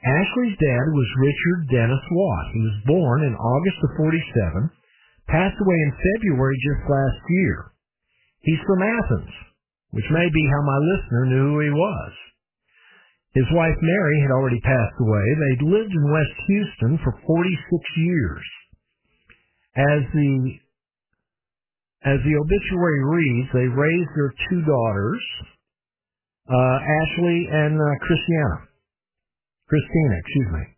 Ashley's dad was Richard Dennis Watt. He was born in August of 47, passed away in February just last year. He's from Athens, which may be how my listener knew who he was. His wife Mary had already passed away. They'd lived in West Houston for 46 years. As the obituary reads, they raised their two daughters, Ashley and Christina.